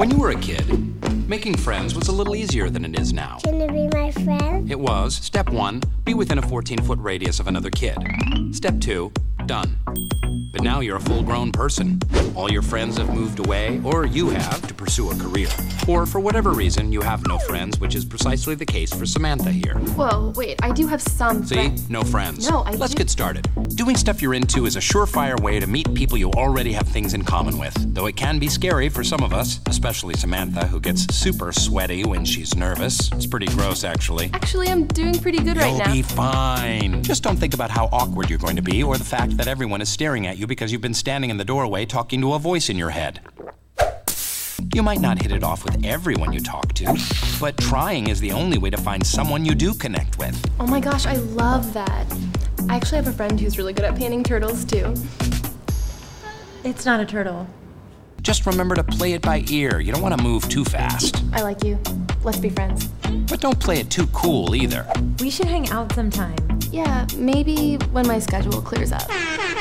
When you were a kid, making friends was a little easier than it is now. Can you be my friend? It was, step 1, be within a 14-foot radius of another kid. Step 2, done. But now you're a full-grown person. All your friends have moved away, or you have, to pursue a career. Or for whatever reason, you have no friends, which is precisely the case for Samantha here. Whoa, wait, I do have some See? friends. No friends. No, Let's get started. Doing stuff you're into is a surefire way to meet people you already have things in common with. Though it can be scary for some of us, especially Samantha, who gets super sweaty when she's nervous. It's pretty gross, actually. Actually, I'm doing pretty good right now. You'll be fine. Just don't think about how awkward you're going to be or the fact that everyone is staring at you because you've been standing in the doorway talking to a voice in your head. You might not hit it off with everyone you talk to, but trying is the only way to find someone you do connect with. Oh my gosh, I love that. I actually have a friend who's really good at painting turtles too. It's not a turtle. Just remember to play it by ear. You don't want to move too fast. I like you. Let's be friends. But don't play it too cool either. We should hang out sometime. Yeah, maybe when my schedule clears up.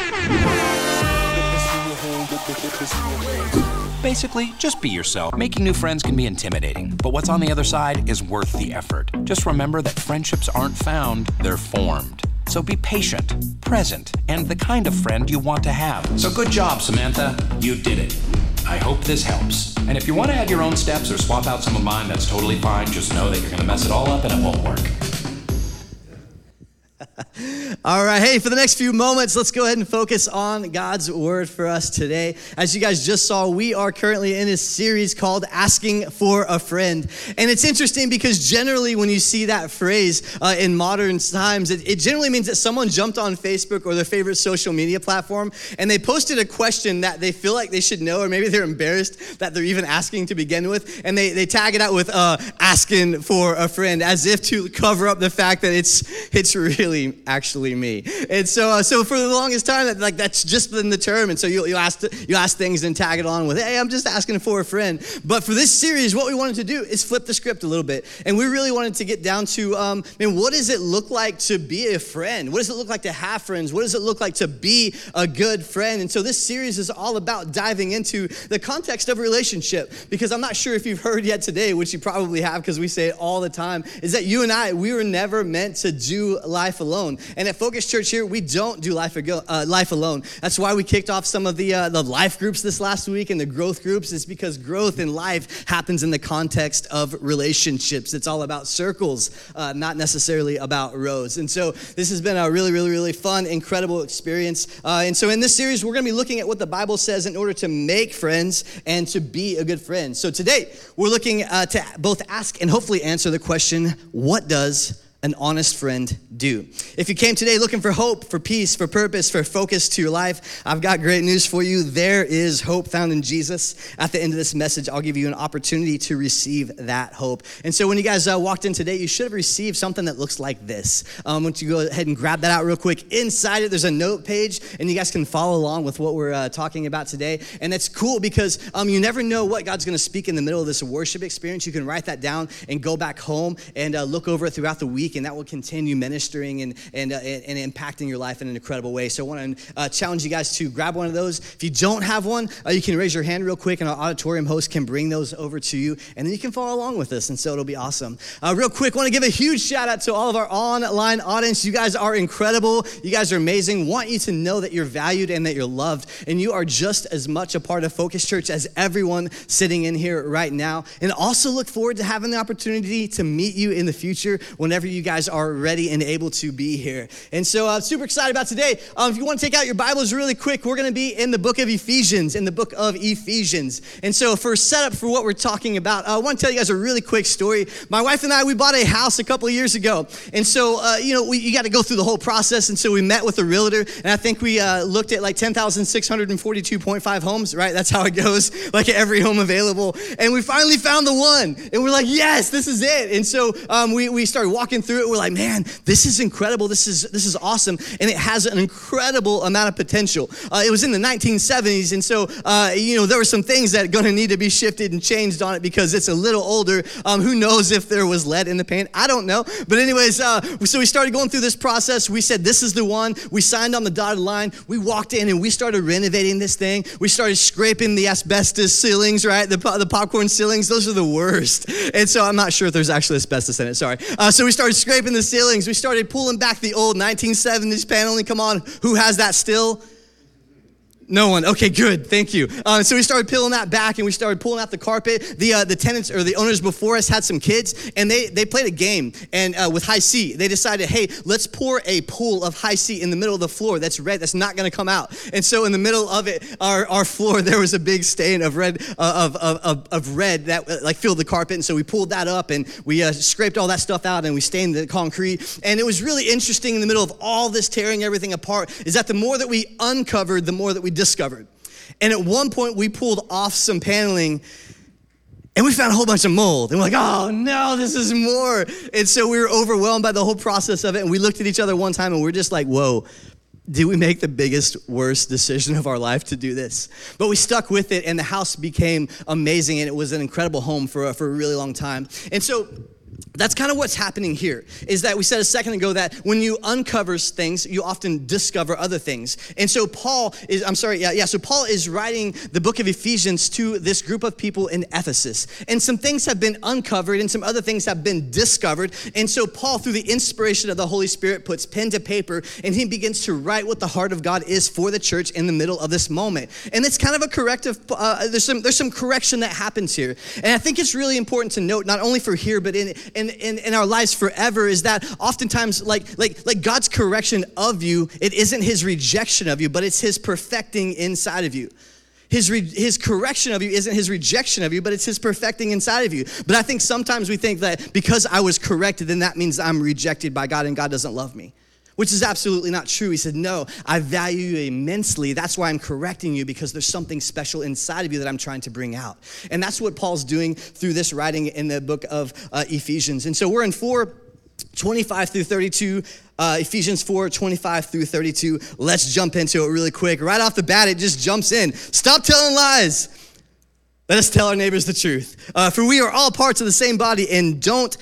Basically, just be yourself. Making new friends can be intimidating, but what's on the other side is worth the effort. Just remember that friendships aren't found, they're formed. So be patient, present, and the kind of friend you want to have. So good job, Samantha. You did it. I hope this helps. And if you want to add your own steps or swap out some of mine, that's totally fine. Just know that you're going to mess it all up and it won't work. All right, hey, for the next few moments, let's go ahead and focus on God's word for us today. As you guys just saw, we are currently in a series called Asking for a Friend. And it's interesting because generally when you see that phrase in modern times, it generally means that someone jumped on Facebook or their favorite social media platform and they posted a question that they feel like they should know, or maybe they're embarrassed that they're even asking to begin with, and they tag it out with asking for a friend, as if to cover up the fact that it's really actually me. And so for the longest time, that's just been the term. And so you ask things and tag it on with, hey, I'm just asking for a friend. But for this series, what we wanted to do is flip the script a little bit. And we really wanted to get down to, what does it look like to be a friend? What does it look like to have friends? What does it look like to be a good friend? And so this series is all about diving into the context of a relationship. Because I'm not sure if you've heard yet today, which you probably have because we say it all the time, is that you and I, we were never meant to do life alone. And at Focus Church here, we don't do life alone. That's why we kicked off some of the life groups this last week and the growth groups. It's because growth in life happens in the context of relationships. It's all about circles, not necessarily about rows. And so this has been a really, really, really fun, incredible experience. And so in this series, we're going to be looking at what the Bible says in order to make friends and to be a good friend. So today, we're looking to both ask and hopefully answer the question, what does an honest friend do? If you came today looking for hope, for peace, for purpose, for focus to your life, I've got great news for you. There is hope found in Jesus. At the end of this message, I'll give you an opportunity to receive that hope. And so when you guys walked in today, you should have received something that looks like this. Why don't you go ahead and grab that out real quick. Inside it, there's a note page, and you guys can follow along with what we're talking about today. And it's cool because you never know what God's going to speak in the middle of this worship experience. You can write that down and go back home and look over it throughout the week, and that will continue ministering and impacting your life in an incredible way. So I want to challenge you guys to grab one of those. If you don't have one, you can raise your hand real quick, and our auditorium host can bring those over to you, and then you can follow along with us, and so it'll be awesome. Real quick, want to give a huge shout out to all of our online audience. You guys are incredible. You guys are amazing. Want you to know that you're valued and that you're loved, and you are just as much a part of Focus Church as everyone sitting in here right now. And also look forward to having the opportunity to meet you in the future whenever you guys are ready and able to be here. And so super excited about today. If you want to take out your Bibles really quick, we're going to be in the book of Ephesians, And so for setup for what we're talking about, I want to tell you guys a really quick story. My wife and I, we bought a house a couple of years ago. And so, you got to go through the whole process. And so we met with a realtor, and I think we looked at like 10,642.5 homes, right? That's how it goes, like every home available. And we finally found the one. And we're like, yes, this is it. And so we started walking through through it. We're like, man, this is incredible. This is awesome. And it has an incredible amount of potential. It was in the 1970s. And so, there were some things that are going to need to be shifted and changed on it because it's a little older. Who knows if there was lead in the paint? I don't know. But anyways, so we started going through this process. We said, this is the one. We signed on the dotted line. We walked in and we started renovating this thing. We started scraping the asbestos ceilings, right? The popcorn ceilings, those are the worst. And so I'm not sure if there's actually asbestos in it, sorry. So we started scraping the ceilings. We started pulling back the old 1970s paneling. Come on, who has that still? No one. Okay, good. Thank you. So we started peeling that back, and we started pulling out the carpet. The tenants or the owners before us had some kids, and they played a game. And with Hi-C, they decided, hey, let's pour a pool of Hi-C in the middle of the floor that's red, that's not going to come out. And so in the middle of it, our floor, there was a big stain of red of red that like filled the carpet. And so we pulled that up, and we scraped all that stuff out, and we stained the concrete. And it was really interesting in the middle of all this tearing everything apart is that the more that we uncovered, the more that we discovered. And at one point we pulled off some paneling and we found a whole bunch of mold. And we're like, oh no, this is more. And so we were overwhelmed by the whole process of it. And we looked at each other one time and we're just like, whoa, did we make the biggest, worst decision of our life to do this? But we stuck with it and the house became amazing and it was an incredible home for a really long time. And so that's kind of what's happening here, is that we said a second ago that when you uncover things, you often discover other things. And so Paul is writing the book of Ephesians to this group of people in Ephesus. And some things have been uncovered and some other things have been discovered. And so Paul, through the inspiration of the Holy Spirit, puts pen to paper and he begins to write what the heart of God is for the church in the middle of this moment. And it's kind of a corrective, there's some correction that happens here. And I think it's really important to note, not only for here, but in our lives forever, is that oftentimes like God's correction of you, it isn't his rejection of you, but it's his perfecting inside of you. His correction of you isn't his rejection of you, but it's his perfecting inside of you. But I think sometimes we think that because I was corrected, then that means I'm rejected by God and God doesn't love me, which is absolutely not true. He said, no, I value you immensely. That's why I'm correcting you, because there's something special inside of you that I'm trying to bring out. And that's what Paul's doing through this writing in the book of Ephesians. And so we're in 4:25 through 32, Ephesians 4:25 through 32. Let's jump into it really quick. Right off the bat, it just jumps in. Stop telling lies. Let us tell our neighbors the truth. For we are all parts of the same body, and don't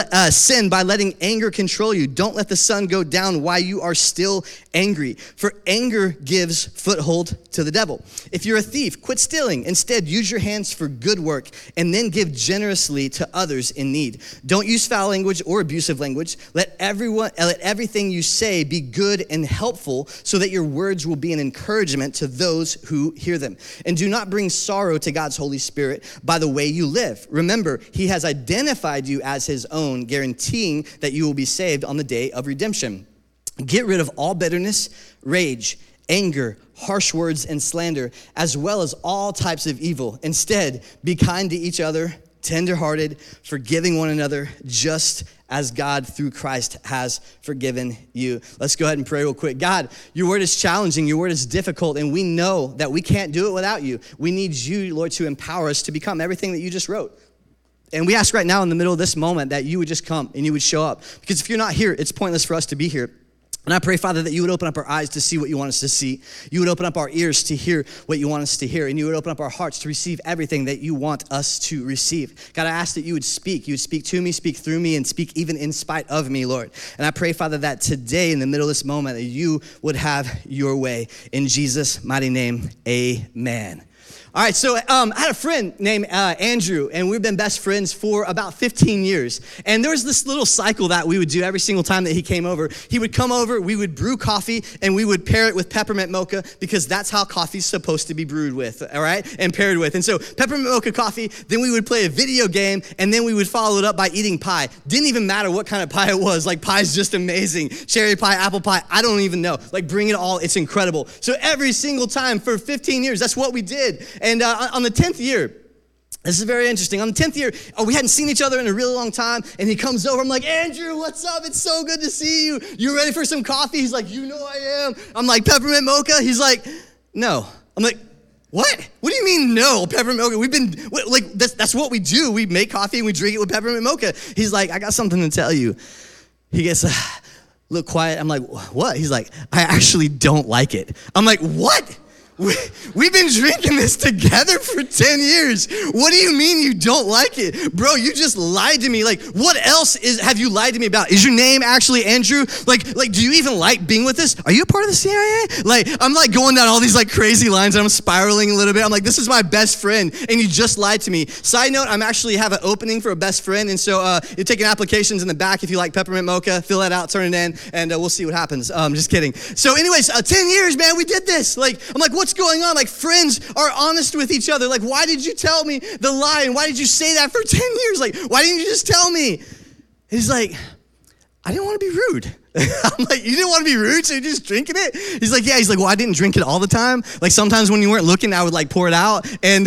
sin by letting anger control you. Don't let the sun go down while you are still angry, for anger gives foothold to the devil. If you're a thief, quit stealing. Instead, use your hands for good work and then give generously to others in need. Don't use foul language or abusive language. Let everything you say be good and helpful so that your words will be an encouragement to those who hear them. And do not bring sorrow to God's Holy Spirit by the way you live. Remember, he has identified you as his own, guaranteeing that you will be saved on the day of redemption. Get rid of all bitterness, rage, anger, harsh words, and slander, as well as all types of evil. Instead, be kind to each other, tenderhearted, forgiving one another, just as God through Christ has forgiven you. Let's go ahead and pray real quick. God, your word is challenging, your word is difficult, and we know that we can't do it without you. We need you, Lord, to empower us to become everything that you just wrote. And we ask right now in the middle of this moment that you would just come and you would show up. Because if you're not here, it's pointless for us to be here. And I pray, Father, that you would open up our eyes to see what you want us to see. You would open up our ears to hear what you want us to hear. And you would open up our hearts to receive everything that you want us to receive. God, I ask that you would speak. You would speak to me, speak through me, and speak even in spite of me, Lord. And I pray, Father, that today in the middle of this moment that you would have your way. In Jesus' mighty name, amen. All right, so I had a friend named Andrew, and we've been best friends for about 15 years. And there was this little cycle that we would do every single time that he came over. He would come over, we would brew coffee, and we would pair it with peppermint mocha, because that's how coffee's supposed to be brewed with, all right, and paired with. And so peppermint mocha coffee, then we would play a video game, and then we would follow it up by eating pie. Didn't even matter what kind of pie it was. Like, pie's just amazing. Cherry pie, apple pie, I don't even know. Like, bring it all, it's incredible. So every single time for 15 years, that's what we did. And on the 10th year, this is very interesting. On the 10th year, we hadn't seen each other in a really long time, and he comes over. I'm like, Andrew, what's up? It's so good to see you. You ready for some coffee? He's like, you know I am. I'm like, peppermint mocha? He's like, no. I'm like, what? What do you mean no, peppermint mocha? We've been, that's what we do. We make coffee and we drink it with peppermint mocha. He's like, I got something to tell you. He gets a little quiet. I'm like, what? He's like, I actually don't like it. I'm like, what? We've been drinking this together for 10 years. What do you mean you don't like it? Bro, you just lied to me. Like, what else have you lied to me about? Is your name actually Andrew? Like, do you even like being with us? Are you a part of the CIA? Like, I'm like going down all these like crazy lines and I'm spiraling a little bit. I'm like, this is my best friend and you just lied to me. Side note, I'm actually have an opening for a best friend. And so you're taking applications in the back. If you like peppermint mocha, fill that out, turn it in, and we'll see what happens. Just kidding. So anyways, 10 years, man, we did this. Like, I'm like, what's going on? Like, friends are honest with each other. Like, why did you tell me the lie? And why did you say that for 10 years? Like, why didn't you just tell me? And he's like, I didn't want to be rude. I'm like, you didn't want to be rude, so you're just drinking it? He's like, yeah. He's like, well, I didn't drink it all the time. Like, sometimes when you weren't looking, I would like pour it out and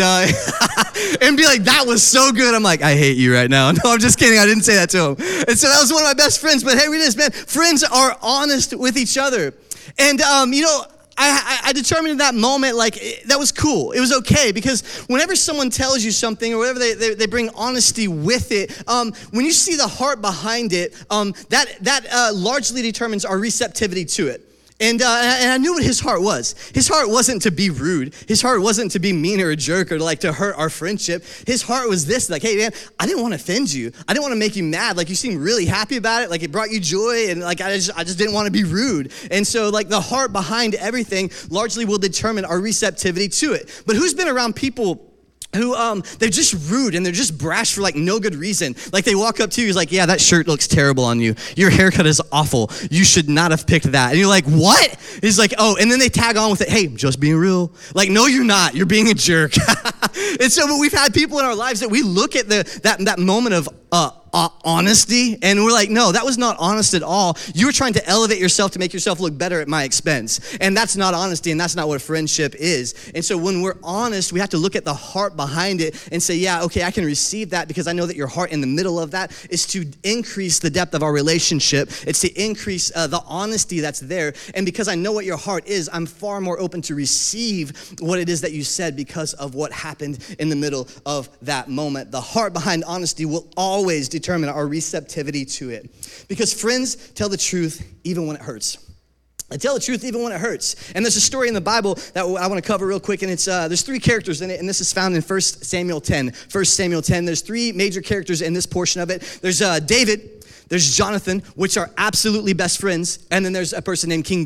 and be like, that was so good. I'm like, I hate you right now. No, I'm just kidding. I didn't say that to him. And so that was one of my best friends. But hey, read this, man. Friends are honest with each other. And, you know, I determined in that moment, like, that was cool. It was okay, because whenever someone tells you something or whatever, they bring honesty with it, when you see the heart behind it, that largely determines our receptivity to it. And I knew what his heart was. His heart wasn't to be rude. His heart wasn't to be mean or a jerk or like to hurt our friendship. His heart was this, like, hey, man, I didn't want to offend you. I didn't want to make you mad. Like, you seemed really happy about it. Like, it brought you joy. And like, I just didn't want to be rude. And so like the heart behind everything largely will determine our receptivity to it. But who's been around people who they're just rude and they're just brash for like no good reason? Like, they walk up to you, he's like, yeah, that shirt looks terrible on you. Your haircut is awful. You should not have picked that. And you're like, what? He's like, oh, and then they tag on with it, hey, just being real. Like, no, you're not. You're being a jerk. And so but we've had people in our lives that we look at that moment of honesty, and we're like, no, that was not honest at all. You were trying to elevate yourself to make yourself look better at my expense. And that's not honesty, and that's not what friendship is. And so when we're honest, we have to look at the heart behind it and say, yeah, okay, I can receive that because I know that your heart in the middle of that is to increase the depth of our relationship. It's to increase the honesty that's there. And because I know what your heart is, I'm far more open to receive what it is that you said because of what happened in the middle of that moment. The heart behind honesty will always determine our receptivity to it. Because friends tell the truth even when it hurts. They tell the truth even when it hurts. And there's a story in the Bible that I want to cover real quick, and it's there's 3 characters in it, and this is found in 1 Samuel 10. 1 Samuel 10, there's 3 major characters in this portion of it. There's David, there's Jonathan, which are absolutely best friends, and then there's a person named King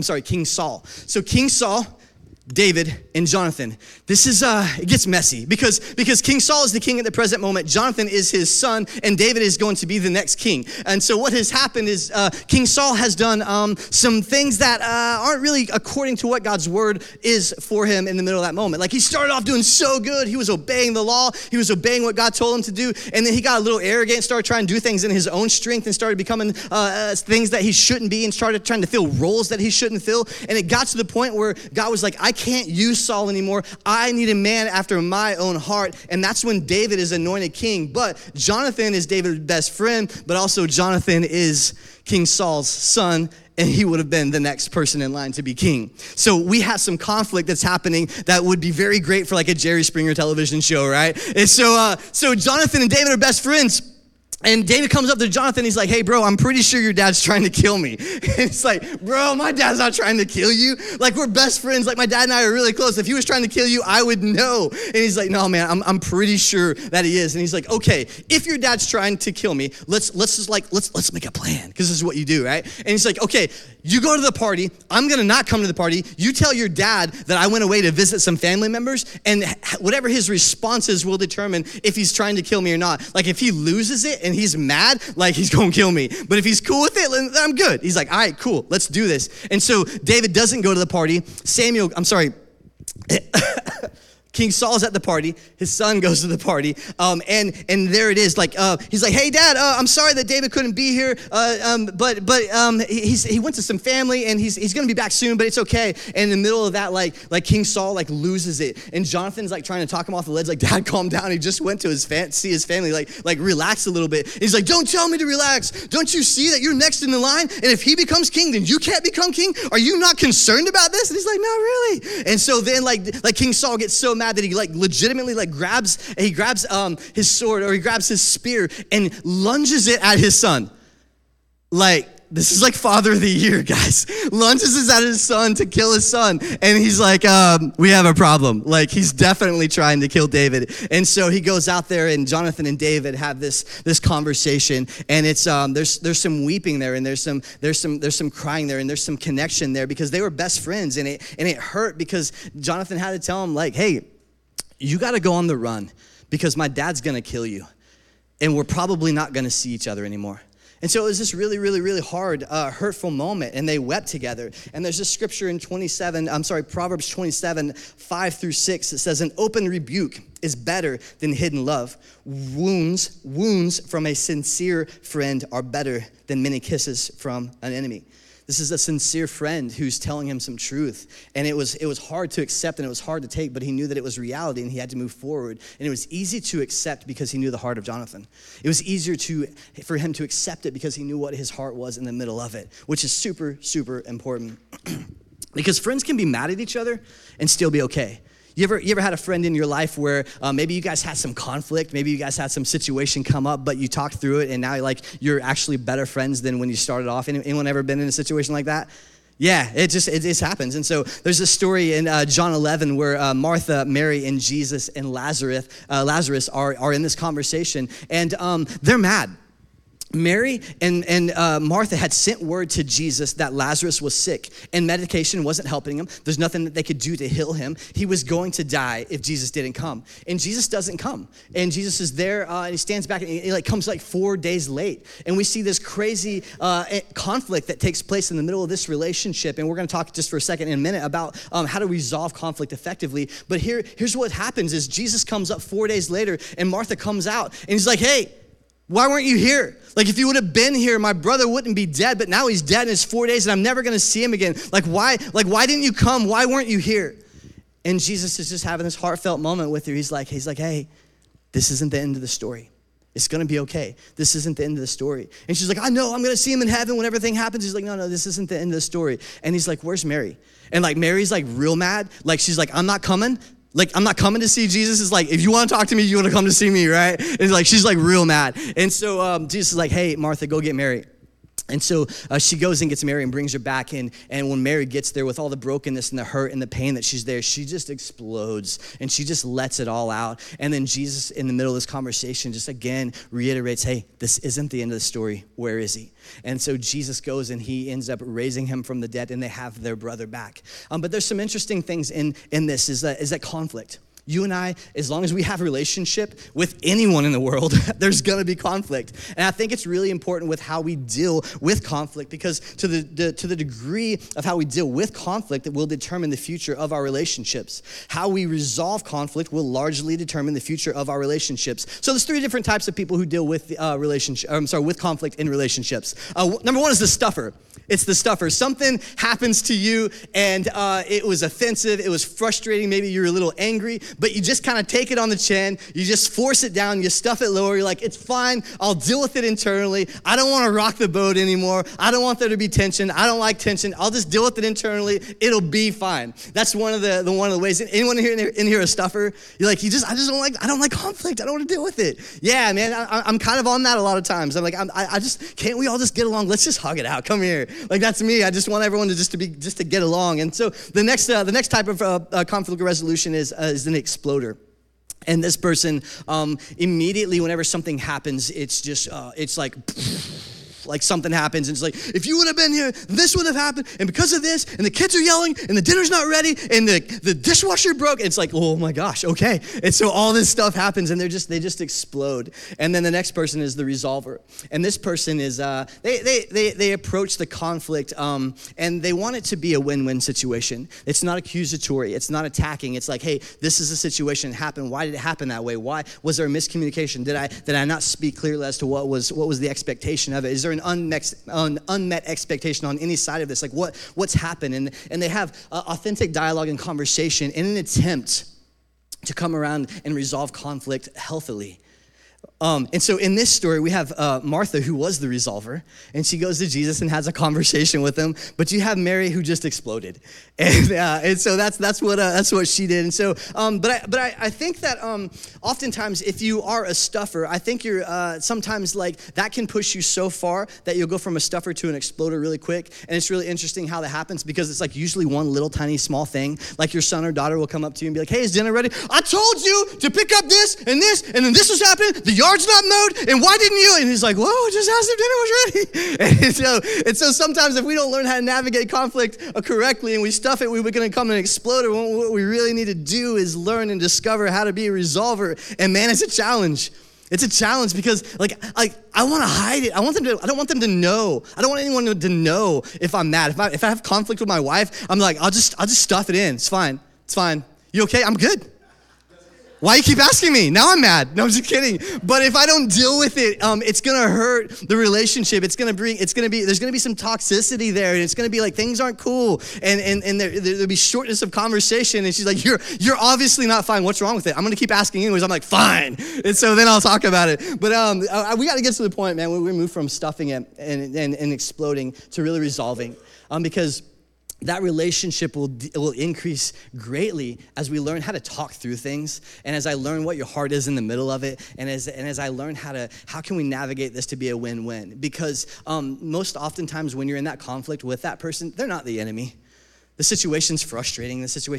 Saul. So King Saul, David, and Jonathan. This is, it gets messy because King Saul is the king at the present moment. Jonathan is his son, and David is going to be the next king. And so what has happened is King Saul has done some things that aren't really according to what God's word is for him in the middle of that moment. Like, he started off doing so good. He was obeying the law. He was obeying what God told him to do. And then he got a little arrogant, started trying to do things in his own strength, and started becoming things that he shouldn't be, and started trying to fill roles that he shouldn't fill. And it got to the point where God was like, I can't use Saul anymore. I need a man after my own heart. And that's when David is anointed king. But Jonathan is David's best friend, but also Jonathan is King Saul's son, and he would have been the next person in line to be king. So we have some conflict that's happening that would be very great for like a Jerry Springer television show, right? And so Jonathan and David are best friends. And David comes up to Jonathan, he's like, hey, bro, I'm pretty sure your dad's trying to kill me. And it's like, bro, my dad's not trying to kill you. Like, we're best friends. Like, my dad and I are really close. If he was trying to kill you, I would know. And he's like, no, man, I'm pretty sure that he is. And he's like, okay, if your dad's trying to kill me, let's make a plan, because this is what you do, right? And he's like, okay, you go to the party. I'm going to not come to the party. You tell your dad that I went away to visit some family members, and whatever his responses will determine if he's trying to kill me or not. Like, if he loses it and he's mad, like, he's gonna kill me. But if he's cool with it, I'm good. He's like, all right, cool, let's do this. And so David doesn't go to the party. King Saul's at the party. His son goes to the party. And there it is. Like, he's like, hey, Dad, I'm sorry that David couldn't be here. But he went to some family, and he's going to be back soon, but it's okay. And in the middle of that, like King Saul, like, loses it. And Jonathan's, like, trying to talk him off the ledge. Like, Dad, calm down. He just went to see his family, like relax a little bit. And he's like, don't tell me to relax. Don't you see that you're next in the line? And if he becomes king, then you can't become king? Are you not concerned about this? And he's like, not really. And so then, like King Saul gets so mad that he like legitimately like grabs his sword, or he grabs his spear and lunges it at his son. like, this is like Father of the Year, guys. Lunges is at his son to kill his son. And he's like, we have a problem. Like, he's definitely trying to kill David. And so he goes out there, and Jonathan and David have this conversation. And it's there's some weeping there, and there's some crying there, and there's some connection there because they were best friends. And it hurt because Jonathan had to tell him, like, hey, you got to go on the run because my dad's going to kill you. And we're probably not going to see each other anymore. And so it was this really, really, really hard, hurtful moment, and they wept together. And there's this scripture in Proverbs 27, 5-6, that says, an open rebuke is better than hidden love. Wounds from a sincere friend are better than many kisses from an enemy. This is a sincere friend who's telling him some truth. And it was hard to accept and it was hard to take, but he knew that it was reality and he had to move forward. And it was easy to accept because he knew the heart of Jonathan. It was easier for him to accept it because he knew what his heart was in the middle of it, which is super, super important. Because friends can be mad at each other and still be okay. You ever had a friend in your life where maybe you guys had some conflict, maybe you guys had some situation come up, but you talked through it and now you're actually better friends than when you started off? Anyone ever been in a situation like that? Yeah, it just happens. And so there's a story in John 11 where Martha, Mary, and Jesus and Lazarus are in this conversation, and they're mad. Mary and Martha had sent word to Jesus that Lazarus was sick and medication wasn't helping him. There's nothing that they could do to heal him. He was going to die if Jesus didn't come. And Jesus doesn't come. And Jesus is there and he stands back and he comes 4 days late. And we see this crazy conflict that takes place in the middle of this relationship. And we're going to talk just for a second in a minute about how to resolve conflict effectively. But here's what happens is Jesus comes up 4 days later and Martha comes out and he's like, hey, why weren't you here? If you would have been here, my brother wouldn't be dead, but now he's dead and it's 4 days and I'm never going to see him again. Why didn't you come? Why weren't you here? And Jesus is just having this heartfelt moment with her. He's like, hey, this isn't the end of the story. It's going to be okay. This isn't the end of the story. And she's like, I know, I'm going to see him in heaven when everything happens. He's like, no, this isn't the end of the story. And he's like, where's Mary? And Mary's real mad. She's like, I'm not coming. I'm not coming to see Jesus. It's if you want to talk to me, you want to come to see me, right? And she's real mad. And so Jesus is like, hey, Martha, go get Mary. And so she goes and gets Mary and brings her back in. And when Mary gets there with all the brokenness and the hurt and the pain that she's there, she just explodes and she just lets it all out. And then Jesus, in the middle of this conversation, just again reiterates, hey, this isn't the end of the story. Where is he? And so Jesus goes and he ends up raising him from the dead and they have their brother back. But there's some interesting things in this is that conflict. You and I, as long as we have a relationship with anyone in the world, there's gonna be conflict. And I think it's really important with how we deal with conflict because to the degree of how we deal with conflict, it will determine the future of our relationships. How we resolve conflict will largely determine the future of our relationships. So there's 3 different types of people who deal with with conflict in relationships. Number 1 is the stuffer. It's the stuffer. Something happens to you and it was offensive, it was frustrating, maybe you're a little angry, but you just kind of take it on the chin, you just force it down, you stuff it lower, you're like, it's fine, I'll deal with it internally, I don't want to rock the boat anymore, I don't want there to be tension, I don't like tension, I'll just deal with it internally, it'll be fine. That's one of the ways. Anyone in here a stuffer? You're like, I don't like conflict, I don't want to deal with it. Yeah, man, I'm kind of on that a lot of times. I'm like, can't we all just get along? Let's just hug it out, come here. That's me, I just want everyone to just to get along. And so the next type of conflict resolution is an exploder. And this person, immediately whenever something happens, it's just, it's like something happens and it's like, if you would have been here, this would have happened, and because of this, and the kids are yelling, and the dinner's not ready, and the dishwasher broke, it's like, oh my gosh, okay. And so all this stuff happens and they just explode. And then the next person is the resolver. And this person is, they approach the conflict and they want it to be a win-win situation. It's not accusatory, it's not attacking, it's like, hey, this is a situation that happened, why did it happen that way? Why was there a miscommunication? Did I not speak clearly as to what was the expectation of it? Is there an unmet expectation on any side of this? What's happened? And they have authentic dialogue and conversation in an attempt to come around and resolve conflict healthily. And so in this story, we have Martha, who was the resolver, and she goes to Jesus and has a conversation with him. But you have Mary, who just exploded, and so that's what she did. And so, but I think that oftentimes, if you are a stuffer, I think you're sometimes like that can push you so far that you'll go from a stuffer to an exploder really quick. And it's really interesting how that happens, because it's like usually one little tiny small thing. Like your son or daughter will come up to you and be like, "Hey, is dinner ready? I told you to pick up this, and then this was happening. The yard's not mowed, and why didn't you?" And he's like, "Whoa, just asked if dinner was ready." And so sometimes if we don't learn how to navigate conflict correctly and we stuff it, we're going to come an exploder. What we really need to do is learn and discover how to be a resolver. And man, it's a challenge. It's a challenge because like I want to hide it. I don't want them to know. I don't want anyone to know if I'm mad. If I have conflict with my wife, I'm like, I'll just stuff it in. It's fine. You okay? I'm good. Why you keep asking me? Now I'm mad. No, I'm just kidding. But if I don't deal with it, it's gonna hurt the relationship. there's gonna be some toxicity there, and it's gonna be like things aren't cool, and there'll be shortness of conversation. And she's like, you're obviously not fine. What's wrong with it? I'm gonna keep asking anyways. I'm like, fine. And so then I'll talk about it. But we got to get to the point, man, where we move from stuffing it and exploding to really resolving, because that relationship will increase greatly as we learn how to talk through things, and as I learn what your heart is in the middle of it, and as I learn how can we navigate this to be a win-win. Because most oftentimes when you're in that conflict with that person, they're not the enemy. The situation's frustrating,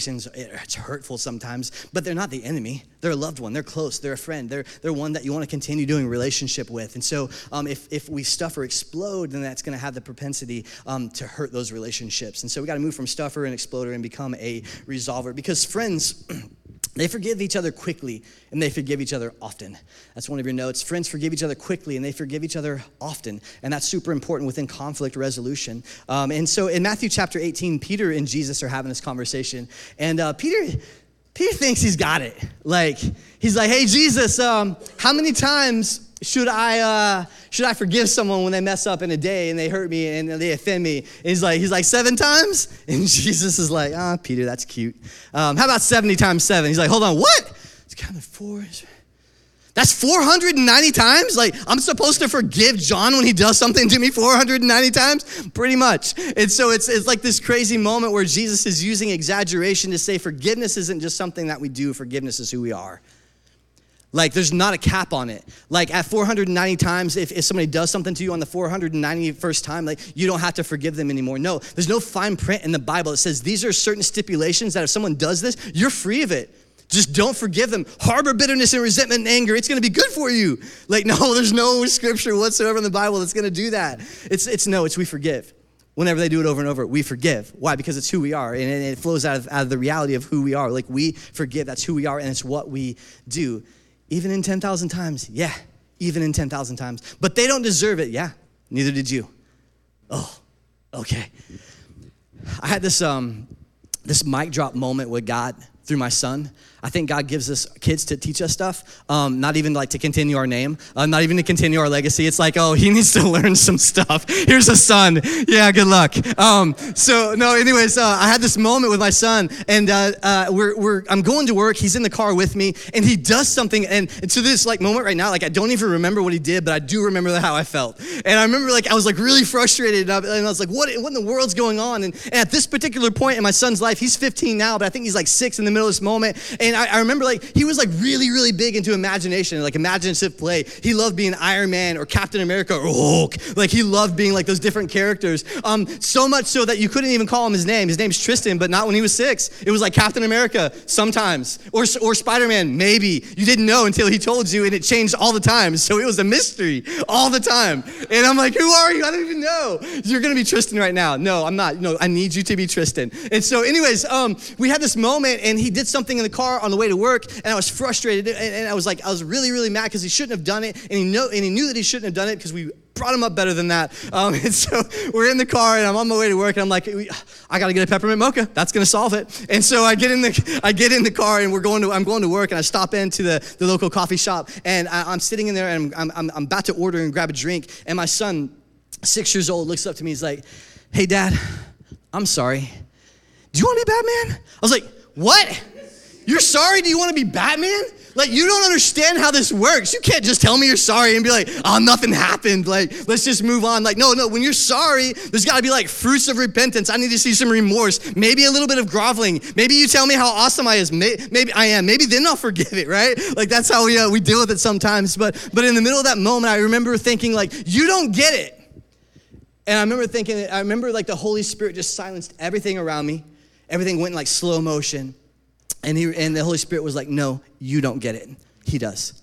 it's hurtful sometimes, but they're not the enemy. They're a loved one, they're close, they're a friend, they're one that you want to continue doing relationship with. And so if we stuff or explode, then that's gonna have the propensity to hurt those relationships. And so we gotta move from stuffer and exploder and become a resolver, because friends, they forgive each other quickly, and they forgive each other often. That's one of your notes. Friends forgive each other quickly, and they forgive each other often. And that's super important within conflict resolution. And so in Matthew chapter 18, Peter and Jesus are having this conversation. And Peter thinks he's got it. Like, he's like, "Hey, Jesus, how many times should I forgive someone when they mess up in a day and they hurt me and they offend me?" And he's like 7 times? And Jesus is like, Peter, that's cute. How about 70 times 7? He's like, hold on, what? It's kind of 4. That's 490 times? Like, I'm supposed to forgive John when he does something to me 490 times? Pretty much. And so it's like this crazy moment where Jesus is using exaggeration to say forgiveness isn't just something that we do, forgiveness is who we are. Like, there's not a cap on it. Like, at 490 times, if somebody does something to you on the 491st time, like, you don't have to forgive them anymore. No, there's no fine print in the Bible that says these are certain stipulations that if someone does this, you're free of it. Just don't forgive them. Harbor bitterness and resentment and anger. It's going to be good for you. Like, no, there's no scripture whatsoever in the Bible that's going to do that. It's we forgive. Whenever they do it over and over, we forgive. Why? Because it's who we are, and it flows out of the reality of who we are. Like, we forgive. That's who we are, and it's what we do. Even in 10,000 times, yeah, even in 10,000 times. But they don't deserve it, yeah, neither did you. Oh, okay. I had this mic drop moment with God through my son. I think God gives us kids to teach us stuff, not even like to continue our name, not even to continue our legacy. It's like, oh, he needs to learn some stuff. Here's a son. Yeah, good luck. I had this moment with my son, and I'm going to work. He's in the car with me, and he does something, and to this like moment right now, like I don't even remember what he did, but I do remember how I felt. And I remember like I was like really frustrated, and I was like, what in the world's going on? And at this particular point in my son's life, he's 15 now, but I think he's like 6 in the middle of this moment. And I remember like he was like really, really big into imagination, like imaginative play. He loved being Iron Man or Captain America or Hulk. Like he loved being like those different characters. So much so that you couldn't even call him his name. His name's Tristan, but not when he was 6. It was like Captain America sometimes, or Spider-Man maybe. You didn't know until he told you, and it changed all the time. So it was a mystery all the time. And I'm like, who are you? I don't even know. You're gonna be Tristan right now. No, I'm not. No, I need you to be Tristan. And so anyways, we had this moment, and he did something in the car on the way to work, and I was frustrated, and I was really, really mad because he shouldn't have done it, and he knew that he shouldn't have done it because we brought him up better than that. And so we're in the car, and I'm on my way to work, and I'm like, I gotta get a peppermint mocha. That's gonna solve it. And so I get in the car, and I'm going to work, and I stop into the local coffee shop, and I'm sitting in there, and I'm about to order and grab a drink, and my son, 6 years old, looks up to me. He's like, "Hey, Dad, I'm sorry. Do you want to be Batman?" I was like, "What? You're sorry? Do you want to be Batman?" Like, you don't understand how this works. You can't just tell me you're sorry and be like, oh, nothing happened. Like, let's just move on. Like, no, when you're sorry, there's got to be like fruits of repentance. I need to see some remorse, maybe a little bit of groveling. Maybe you tell me how awesome I am. Maybe I am. Maybe then I'll forgive it, right? Like, that's how we deal with it sometimes. But in the middle of that moment, I remember thinking like, you don't get it. And I remember like the Holy Spirit just silenced everything around me. Everything went in like slow motion. And the Holy Spirit was like, no, you don't get it. He does.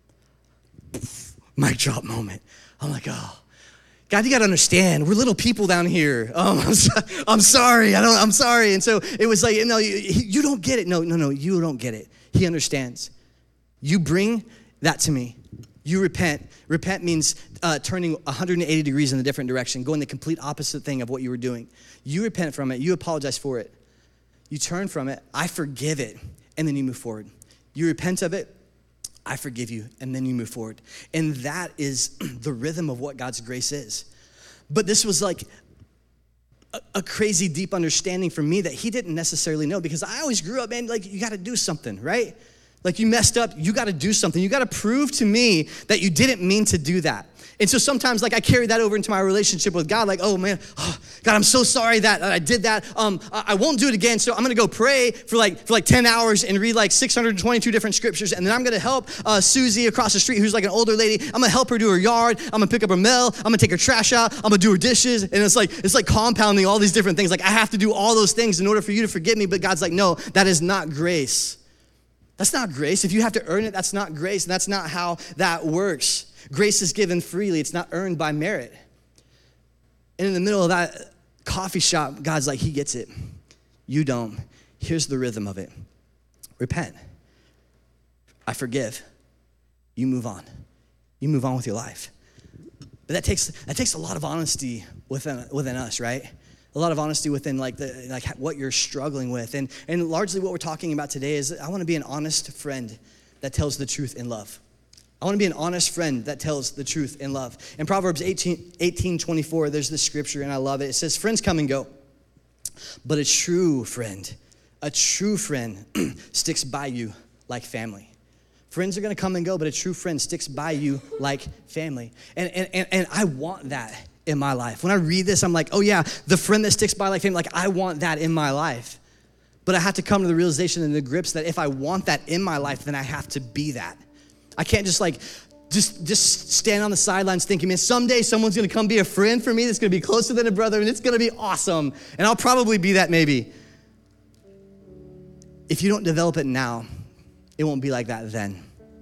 Mic drop moment. I'm like, oh, God, you got to understand, we're little people down here. I'm sorry. I'm sorry. And so it was like, no, you don't get it. No, you don't get it. He understands. You bring that to me. You repent. Repent means turning 180 degrees in a different direction, going the complete opposite thing of what you were doing. You repent from it. You apologize for it. You turn from it, I forgive it, and then you move forward. You repent of it, I forgive you, and then you move forward. And that is the rhythm of what God's grace is. But this was like a crazy deep understanding for me that he didn't necessarily know, because I always grew up, man, like you gotta do something, right? Like you messed up, you gotta do something. You gotta prove to me that you didn't mean to do that. And so sometimes like I carry that over into my relationship with God, like, oh man, God, I'm so sorry that I did that. I won't do it again. So I'm gonna go pray for like 10 hours and read like 622 different scriptures. And then I'm gonna help Susie across the street, who's like an older lady. I'm gonna help her do her yard. I'm gonna pick up her mail. I'm gonna take her trash out. I'm gonna do her dishes. And it's like compounding all these different things. Like I have to do all those things in order for you to forgive me. But God's like, no, that is not grace. That's not grace. If you have to earn it, that's not grace. And that's not how that works. Grace is given freely. It's not earned by merit. And in the middle of that coffee shop, God's like, he gets it. You don't. Here's the rhythm of it. Repent. I forgive. You move on. You move on with your life. But that takes a lot of honesty within us, right? A lot of honesty within like what you're struggling with. And largely what we're talking about today is I want to be an honest friend that tells the truth in love. I want to be an honest friend that tells the truth in love. In Proverbs 18:24, there's this scripture, and I love it. It says, friends come and go, but a true friend sticks by you like family. Friends are going to come and go, but a true friend sticks by you like family. And I want that in my life. When I read this, I'm like, oh yeah, the friend that sticks by like family, like I want that in my life. But I have to come to the realization and the grips that if I want that in my life, then I have to be that. I can't just stand on the sidelines thinking, man, someday someone's gonna come be a friend for me that's gonna be closer than a brother, and it's gonna be awesome. And I'll probably be that maybe. If you don't develop it now, it won't be like that then.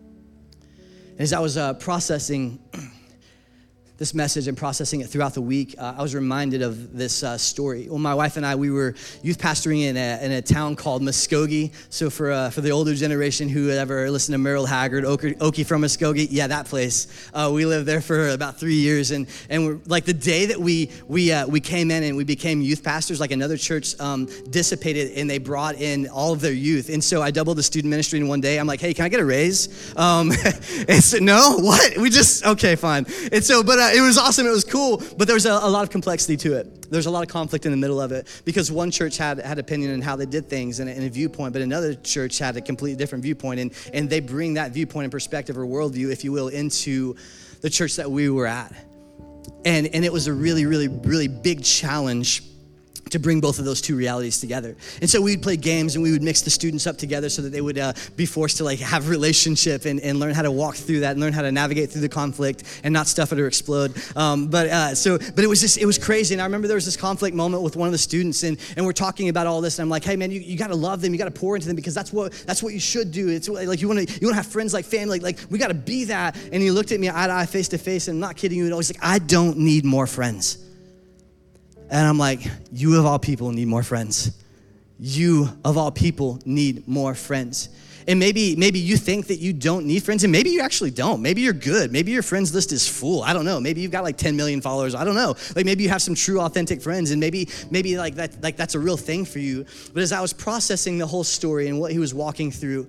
And as I was processing this message and processing it throughout the week, I was reminded of this story. Well, my wife and I, we were youth pastoring in a town called Muskogee. So for the older generation who ever listened to Merle Haggard, Okie from Muskogee, yeah, that place. We lived there for about 3 years, and we're, like the day that we came in and we became youth pastors, like another church dissipated and they brought in all of their youth. And so I doubled the student ministry in one day. I'm like, hey, can I get a raise? And so, no, what? Okay, fine. And so, but it was awesome. It was cool. But there was a lot of complexity to it. There's a lot of conflict in the middle of it because one church had opinion on how they did things and a viewpoint, but another church had a completely different viewpoint. And they bring that viewpoint and perspective or worldview, if you will, into the church that we were at. And it was a really, really, really big challenge to bring both of those two realities together. And so we'd play games and we would mix the students up together so that they would be forced to like have a relationship and learn how to walk through that and learn how to navigate through the conflict and not stuff it or explode. But it was crazy. And I remember there was this conflict moment with one of the students and we're talking about all this and I'm like, hey man, you gotta love them, you gotta pour into them because that's what you should do. It's like you wanna have friends like family, like we gotta be that. And he looked at me eye to eye, face to face, and I'm not kidding you at all. He's like, I don't need more friends. And I'm like, you of all people need more friends. You of all people need more friends. And maybe you think that you don't need friends, and maybe you actually don't. Maybe you're good. Maybe your friends list is full. I don't know. Maybe you've got like 10 million followers. I don't know. Like maybe you have some true, authentic friends, and maybe like that's a real thing for you. But as I was processing the whole story and what he was walking through,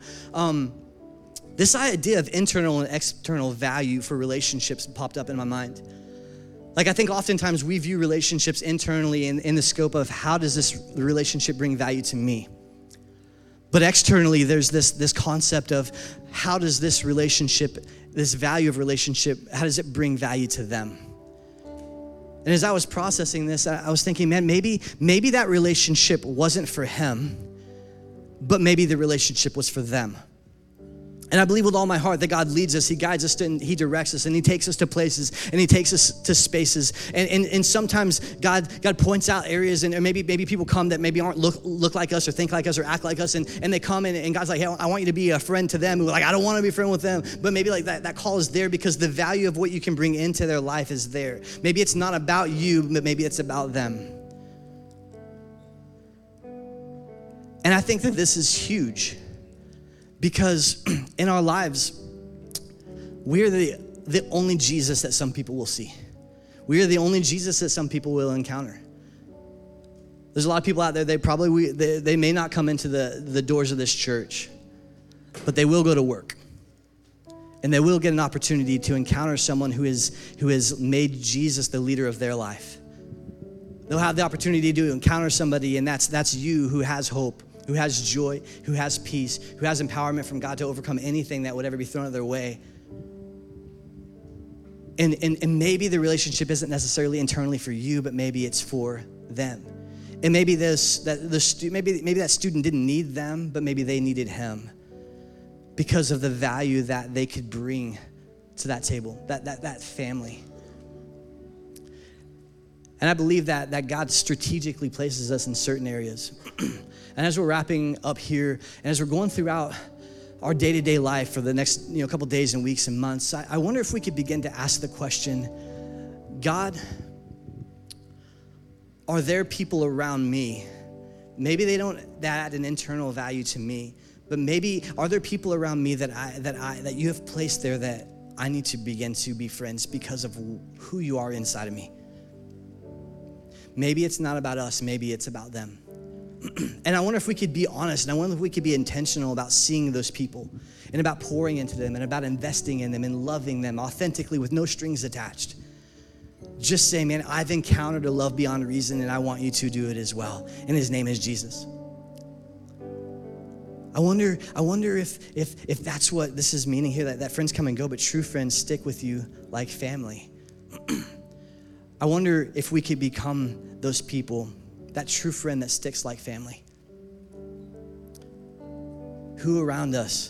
this idea of internal and external value for relationships popped up in my mind. Like I think oftentimes we view relationships internally in the scope of how does this relationship bring value to me? But externally, there's this concept of how does this relationship, this value of relationship, how does it bring value to them? And as I was processing this, I was thinking, man, maybe that relationship wasn't for him, but maybe the relationship was for them. And I believe with all my heart that God leads us, he guides us, and he directs us, and he takes us to places, and he takes us to spaces. And sometimes God points out areas, and maybe people come that maybe aren't look like us or think like us or act like us, and they come and God's like, hey, I want you to be a friend to them. Who like, I don't want to be a friend with them. But maybe like that call is there because the value of what you can bring into their life is there. Maybe it's not about you, but maybe it's about them. And I think that this is huge. Because in our lives, we're the only Jesus that some people will see. We are the only Jesus that some people will encounter. There's a lot of people out there, they may not come into the doors of this church, but they will go to work. And they will get an opportunity to encounter someone who has made Jesus the leader of their life. They'll have the opportunity to encounter somebody, and that's you, who has hope, who has joy, who has peace, who has empowerment from God to overcome anything that would ever be thrown at their way. And maybe the relationship isn't necessarily internally for you, but maybe it's for them. And maybe that student didn't need them, but maybe they needed him because of the value that they could bring to that table, that family. And I believe that God strategically places us in certain areas. And as we're wrapping up here, and as we're going throughout our day-to-day life for the next couple days and weeks and months, I wonder if we could begin to ask the question, God, are there people around me? Maybe they don't add an internal value to me, but maybe are there people around me that you have placed there that I need to begin to be friends because of who you are inside of me? Maybe it's not about us, maybe it's about them. And I wonder if we could be honest, and I wonder if we could be intentional about seeing those people and about pouring into them and about investing in them and loving them authentically with no strings attached. Just say, man, I've encountered a love beyond reason, and I want you to do it as well. And his name is Jesus. I wonder if that's what this is meaning here, that friends come and go, but true friends stick with you like family. I wonder if we could become those people, that true friend that sticks like family. Who around us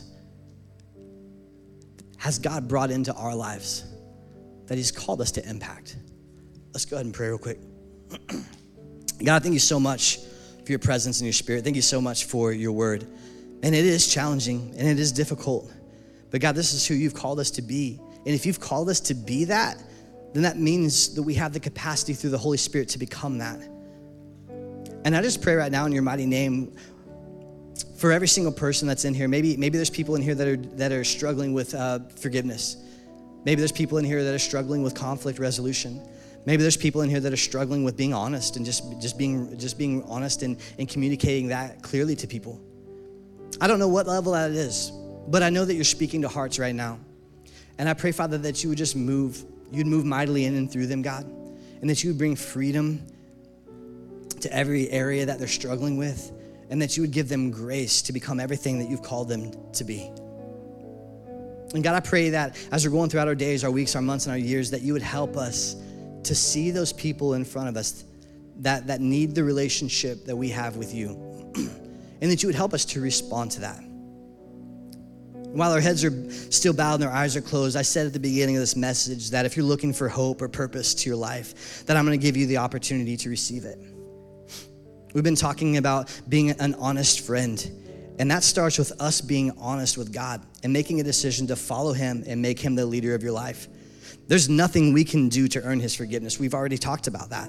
has God brought into our lives that he's called us to impact? Let's go ahead and pray real quick. God, thank you so much for your presence and your spirit. Thank you so much for your word. And it is challenging and it is difficult. But God, this is who you've called us to be. And if you've called us to be that, then that means that we have the capacity through the Holy Spirit to become that. And I just pray right now in your mighty name for every single person that's in here. Maybe there's people in here that are struggling with forgiveness. Maybe there's people in here that are struggling with conflict resolution. Maybe there's people in here that are struggling with being honest and just being honest and communicating that clearly to people. I don't know what level that is, but I know that you're speaking to hearts right now. And I pray, Father, that you would just you'd move mightily in and through them, God, and that you would bring freedom to every area that they're struggling with, and that you would give them grace to become everything that you've called them to be. And God, I pray that as we're going throughout our days, our weeks, our months, and our years, that you would help us to see those people in front of us that need the relationship that we have with you, and that you would help us to respond to that. While our heads are still bowed and our eyes are closed, I said at the beginning of this message that if you're looking for hope or purpose to your life, that I'm gonna give you the opportunity to receive it. We've been talking about being an honest friend, and that starts with us being honest with God and making a decision to follow him and make him the leader of your life. There's nothing we can do to earn his forgiveness. We've already talked about that.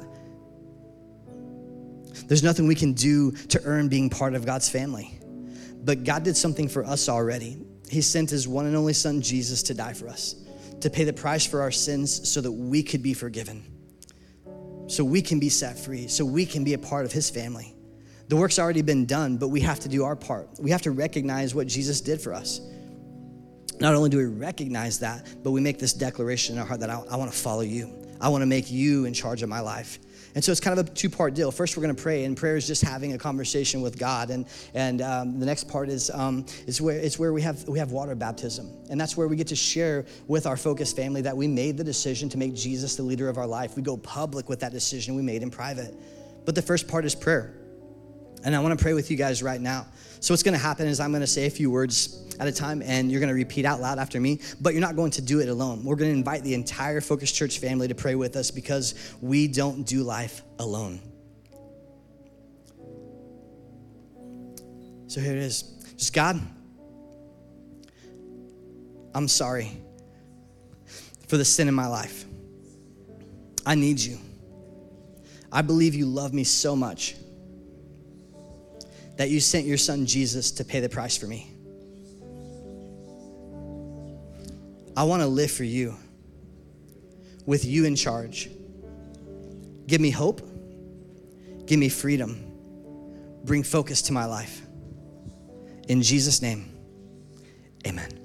There's nothing we can do to earn being part of God's family. But God did something for us already. He sent his one and only son, Jesus, to die for us, to pay the price for our sins so that we could be forgiven, so we can be set free, so we can be a part of his family. The work's already been done, but we have to do our part. We have to recognize what Jesus did for us. Not only do we recognize that, but we make this declaration in our heart that I want to follow you. I want to make you in charge of my life. And so it's kind of a two-part deal. First, we're going to pray, and prayer is just having a conversation with God. And the next part is where we have water baptism, and that's where we get to share with our Focus family that we made the decision to make Jesus the leader of our life. We go public with that decision we made in private. But the first part is prayer, and I want to pray with you guys right now. So what's going to happen is I'm going to say a few words at a time, and you're going to repeat out loud after me, but you're not going to do it alone. We're going to invite the entire Focus Church family to pray with us because we don't do life alone. So here it is. Just God, I'm sorry for the sin in my life. I need you. I believe you love me so much that you sent your son Jesus to pay the price for me. I want to live for you, with you in charge. Give me hope. Give me freedom. Bring focus to my life. In Jesus' name, amen.